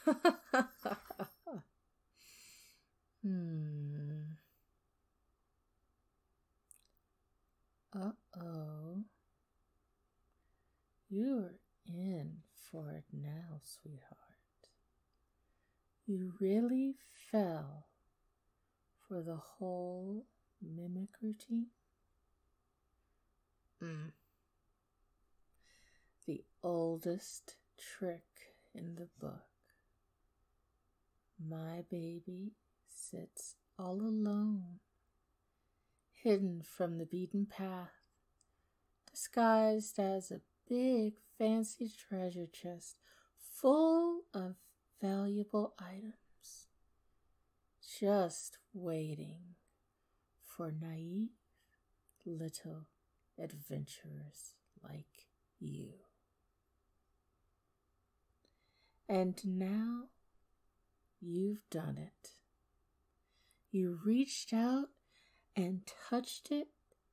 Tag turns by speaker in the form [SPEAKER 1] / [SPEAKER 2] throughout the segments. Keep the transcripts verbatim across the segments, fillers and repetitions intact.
[SPEAKER 1] hmm. Uh-oh. You're in for it now, sweetheart. You really fell for the whole mimic routine? Mm. The oldest trick in the book. My baby sits all alone, hidden from the beaten path, disguised as a big fancy treasure chest full of valuable items, just waiting for naive little adventurers like you. And now you've done it. You reached out and touched it,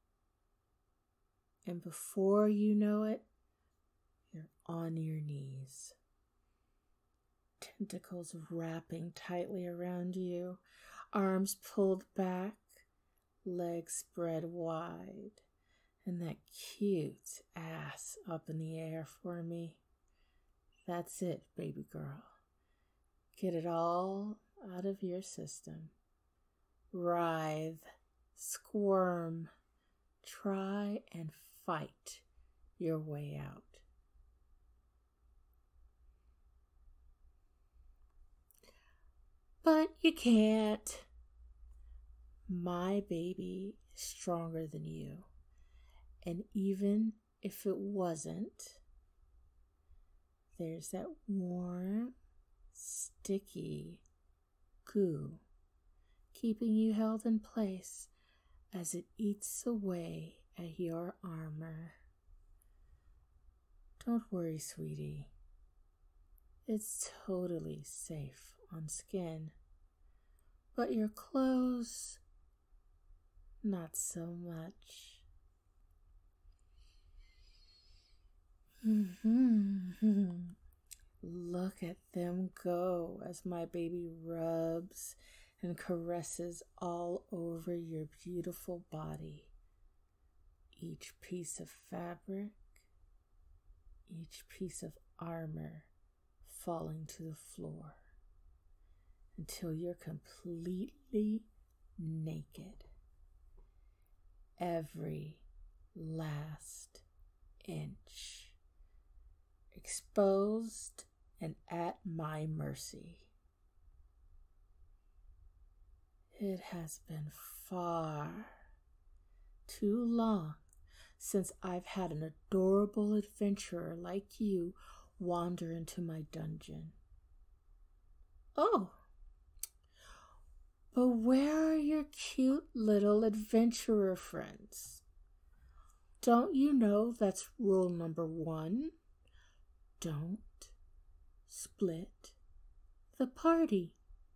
[SPEAKER 1] and before you know it, you're on your knees. Tentacles wrapping tightly around you, arms pulled back, legs spread wide, and that cute ass up in the air for me. That's it, baby girl. Get it all out of your system. Writhe, squirm, try and fight your way out. But you can't. My baby is stronger than you. And even if it wasn't, there's that warm, sticky goo keeping you held in place as it eats away at your armor. Don't worry, sweetie. It's totally safe on skin. But your clothes, not so much. Look at them go as my baby rubs and caresses all over your beautiful body. Each piece of fabric, each piece of armor falling to the floor until you're completely naked. Every last inch exposed and at my mercy. It has been far too long since I've had an adorable adventurer like you wander into my dungeon. Oh, but where are your cute little adventurer friends? Don't you know that's rule number one? Don't split the party.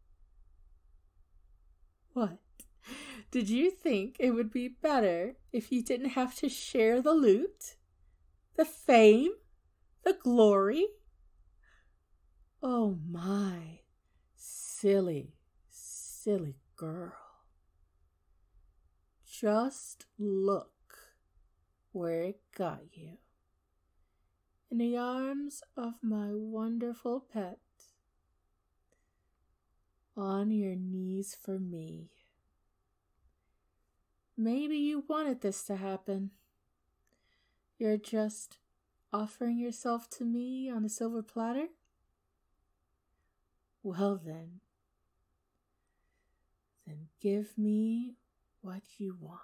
[SPEAKER 1] What? Did you think it would be better if you didn't have to share the loot, the fame, the glory? Oh my, silly, silly girl. Just look where it got you. In the arms of my wonderful pet. On your knees for me. Maybe you wanted this to happen. You're just offering yourself to me on a silver platter? Well then, then give me what you want.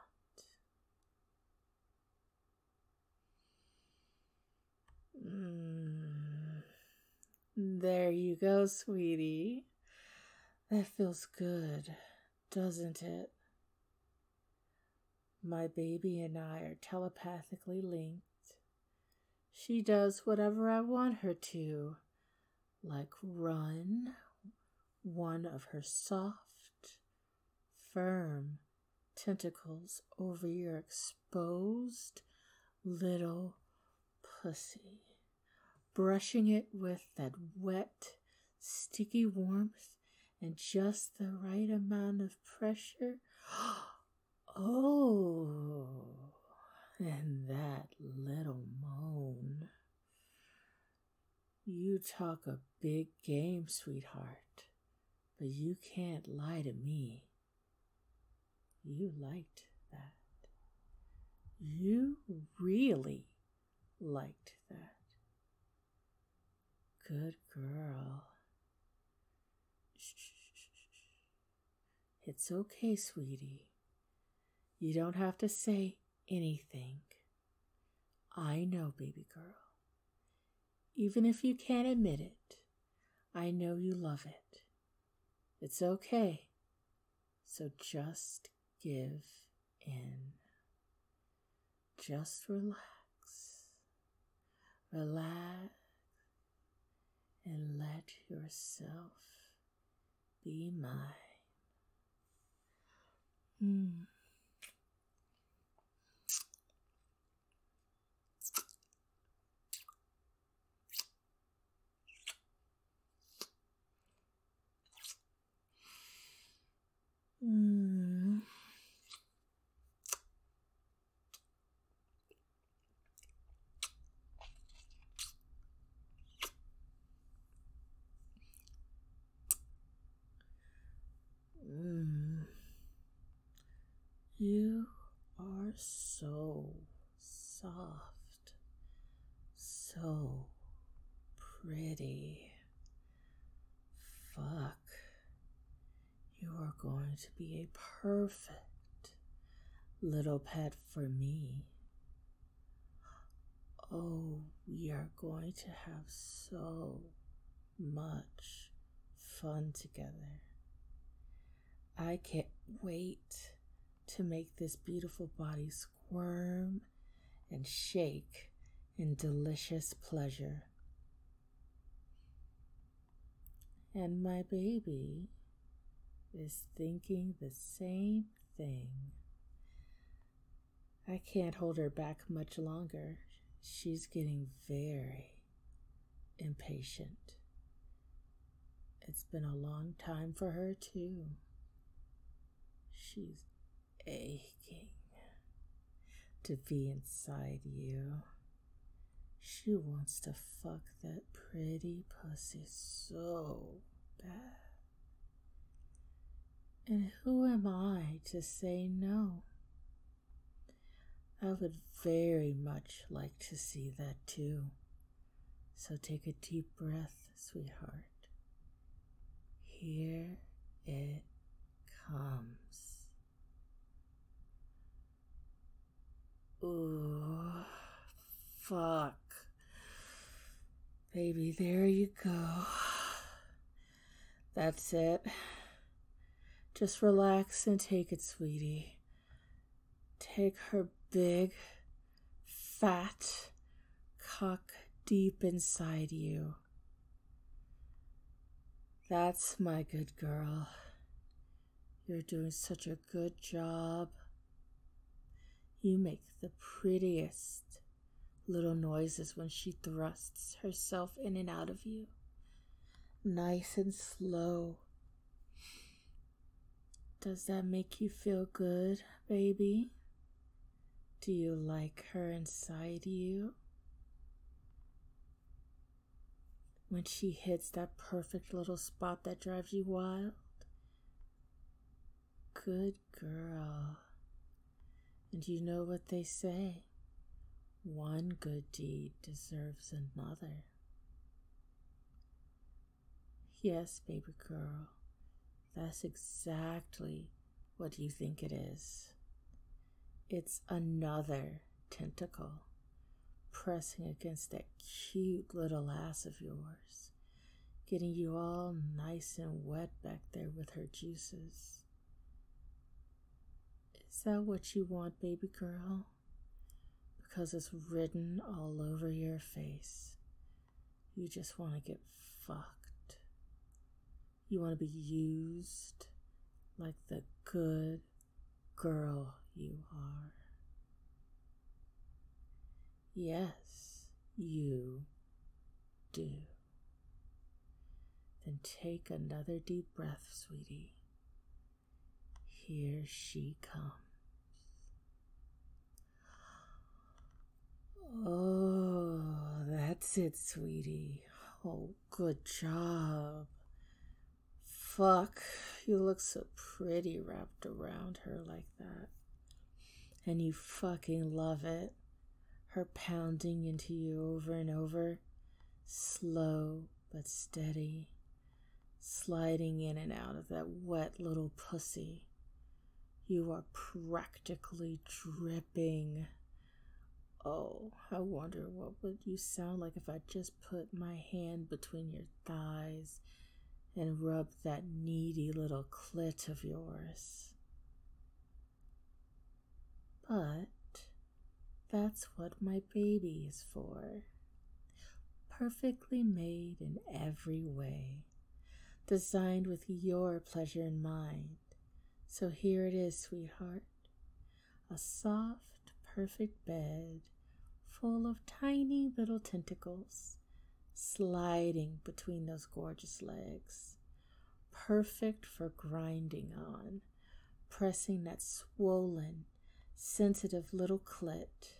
[SPEAKER 1] Mm. There you go, sweetie. That feels good, doesn't it? My baby and I are telepathically linked. She does whatever I want her to, like run one of her soft, firm tentacles over your exposed little pussy, brushing it with that wet, sticky warmth, and just the right amount of pressure. Oh, and that little moan. You talk a big game, sweetheart, but you can't lie to me. You liked that. You really liked that. Good girl. Shh. It's okay, sweetie. You don't have to say anything. I know, baby girl. Even if you can't admit it, I know you love it. It's okay. So just give in. Just relax. Relax and let yourself be mine. Hmm. Mm. Mm. You are so soft, so pretty. Fuck. You are going to be a perfect little pet for me. Oh, we are going to have so much fun together. I can't wait to make this beautiful body squirm and shake in delicious pleasure. And my baby is thinking the same thing. I can't hold her back much longer. She's getting very impatient. It's been a long time for her, too. She's aching to be inside you. She wants to fuck that pretty pussy so bad. And who am I to say no? I would very much like to see that too. So take a deep breath, sweetheart. Here it comes. Ooh, fuck. Baby, there you go. That's it. Just relax and take it, sweetie. Take her big, fat cock deep inside you. That's my good girl. You're doing such a good job. You make the prettiest little noises when she thrusts herself in and out of you. Nice and slow. Does that make you feel good, baby? Do you like her inside you? When she hits that perfect little spot that drives you wild? Good girl. And you know what they say? One good deed deserves another. Yes, baby girl. That's exactly what you think it is. It's another tentacle pressing against that cute little ass of yours, getting you all nice and wet back there with her juices. Is that what you want, baby girl? Because it's written all over your face. You just want to get fucked. You want to be used like the good girl you are. Yes, you do. Then take another deep breath, sweetie. Here she comes. Oh, that's it, sweetie. Oh, good job. Fuck, you look so pretty wrapped around her like that. And you fucking love it. Her pounding into you over and over. Slow but steady. Sliding in and out of that wet little pussy. You are practically dripping. Oh, I wonder what would you sound like if I just put my hand between your thighs and rubbed that needy little clit of yours. But that's what my baby is for. Perfectly made in every way. Designed with your pleasure in mind. So here it is, sweetheart. A soft, perfect bed full of tiny little tentacles sliding between those gorgeous legs. Perfect for grinding on, pressing that swollen, sensitive little clit.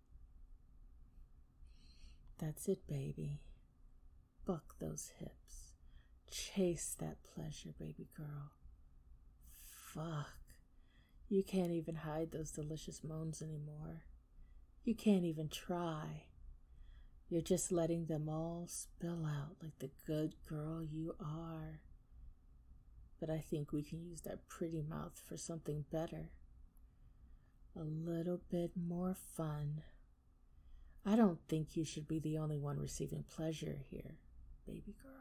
[SPEAKER 1] That's it, baby. Buck those hips. Chase that pleasure, baby girl. Fuck. You can't even hide those delicious moans anymore. You can't even try. You're just letting them all spill out like the good girl you are. But I think we can use that pretty mouth for something better. A little bit more fun. I don't think you should be the only one receiving pleasure here, baby girl.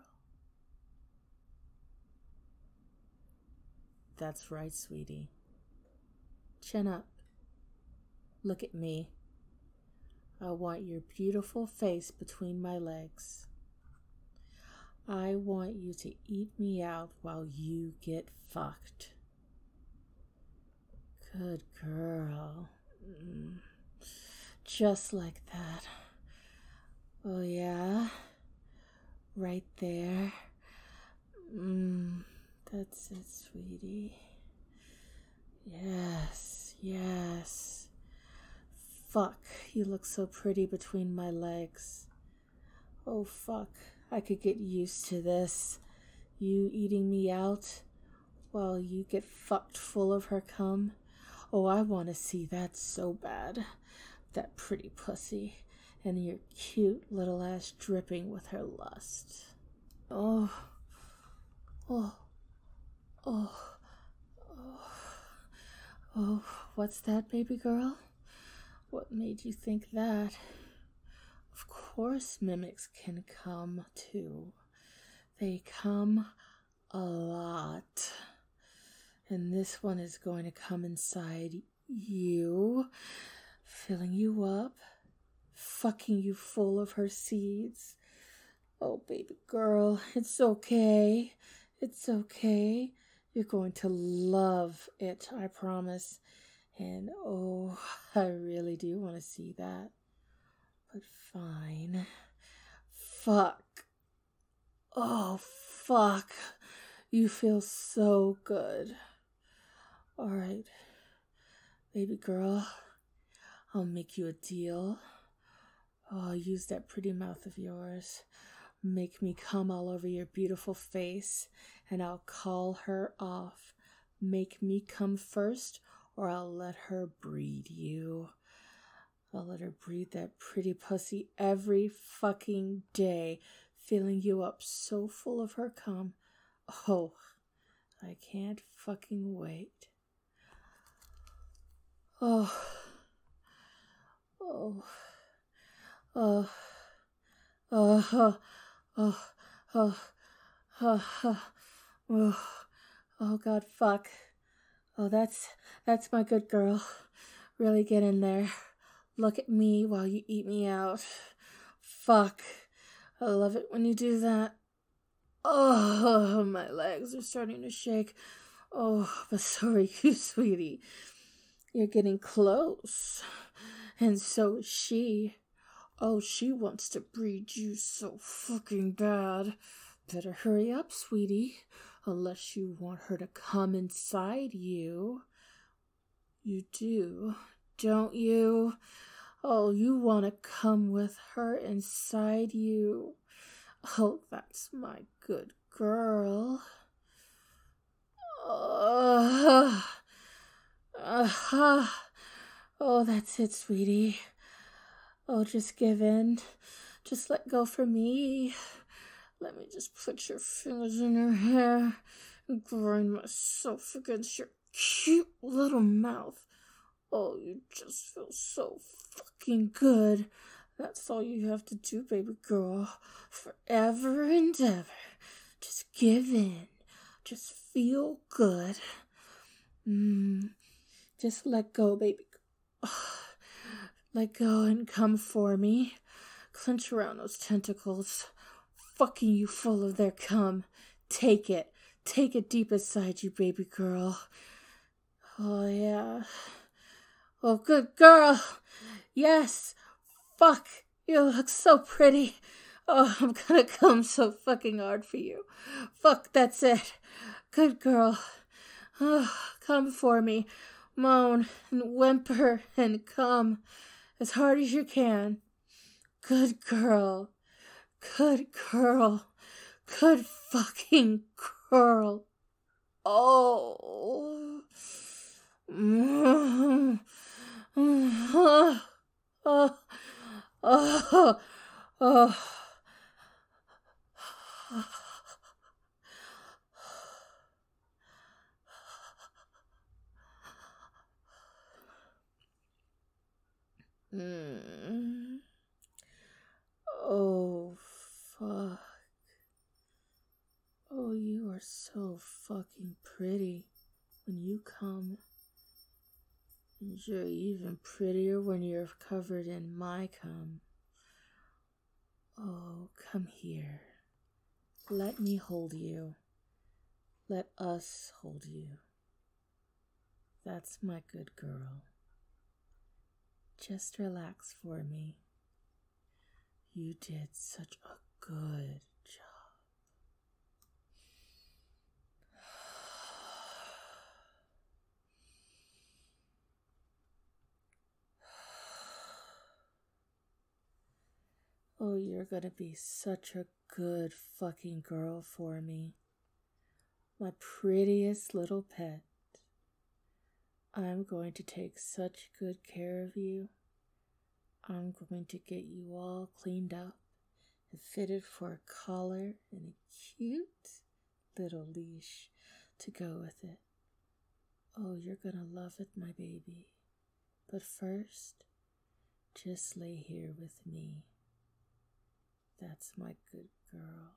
[SPEAKER 1] That's right, sweetie. Chin up. Look at me. I want your beautiful face between my legs. I want you to eat me out while you get fucked. Good girl. Mm. Just like that. Oh, yeah? Right there. Mmm. That's it, sweetie. Yes, yes. Fuck, you look so pretty between my legs. Oh, fuck, I could get used to this. You eating me out while you get fucked full of her cum. Oh, I want to see that so bad. That pretty pussy and your cute little ass dripping with her lust. Oh, oh. Oh, oh, oh, what's that, baby girl? What made you think that? Of course mimics can come, too. They come a lot. And this one is going to come inside you, filling you up, fucking you full of her seeds. Oh, baby girl, it's okay. It's okay. You're going to love it, I promise. And oh, I really do want to see that. But fine. Fuck. Oh, fuck. You feel so good. All right, baby girl, I'll make you a deal. Oh, I'll use that pretty mouth of yours. Make me come all over your beautiful face, and I'll call her off. Make me come first, or I'll let her breed you. I'll let her breed that pretty pussy every fucking day, filling you up so full of her cum. Oh, I can't fucking wait. Oh, oh, oh, oh, oh. Oh, oh, oh, oh, oh, oh, God, fuck. Oh, that's, that's my good girl. Really get in there. Look at me while you eat me out. Fuck. I love it when you do that. Oh, my legs are starting to shake. Oh, but so are you, sweetie. You're getting close. And so is she. Oh, she wants to breed you so fucking bad. Better hurry up, sweetie, unless you want her to come inside you. You do, don't you? Oh, you want to come with her inside you. Oh, that's my good girl. Uh, uh, oh, that's it, sweetie. Oh, just give in. Just let go for me. Let me just put your fingers in her hair and grind myself against your cute little mouth. Oh, you just feel so fucking good. That's all you have to do, baby girl. Forever and ever. Just give in. Just feel good. Mm. Just let go, baby. Oh, let go and come for me. Clench around those tentacles. Fucking you full of their cum. Take it. Take it deep inside you, baby girl. Oh, yeah. Oh, good girl. Yes. Fuck. You look so pretty. Oh, I'm gonna come so fucking hard for you. Fuck, that's it. Good girl. Oh, come for me. Moan and whimper and come as hard as you can. Good girl. Good girl. Good fucking girl. Oh. Mm. Oh. Oh. Oh. Oh. Mm. Oh, fuck. Oh, you are so fucking pretty when you come. And you're even prettier when you're covered in my cum. Oh, come here. Let me hold you. Let us hold you. That's my good girl. Just relax for me. You did such a good job. Oh, you're gonna be such a good fucking girl for me. My prettiest little pet. I'm going to take such good care of you. I'm going to get you all cleaned up and fitted for a collar and a cute little leash to go with it. Oh, you're gonna love it, my baby. But first, just lay here with me. That's my good girl.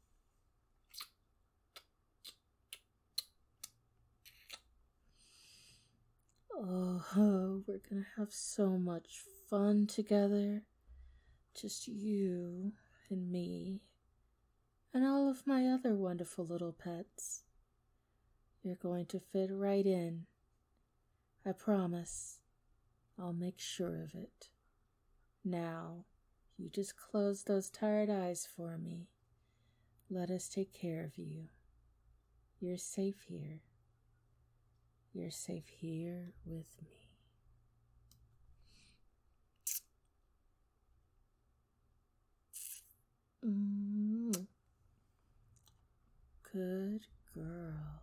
[SPEAKER 1] Oh, we're gonna have so much fun together. Just you and me and all of my other wonderful little pets. You're going to fit right in. I promise. I'll make sure of it. Now, you just close those tired eyes for me. Let us take care of you. You're safe here. You're safe here with me. Mm. Good girl.